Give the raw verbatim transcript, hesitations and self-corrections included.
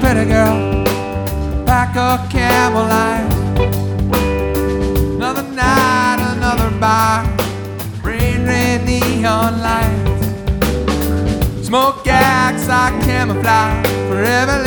pretty girl, pack of camel lights. Another night, another bar, rain, rain, neon lights. Smoke acts like camouflage, forever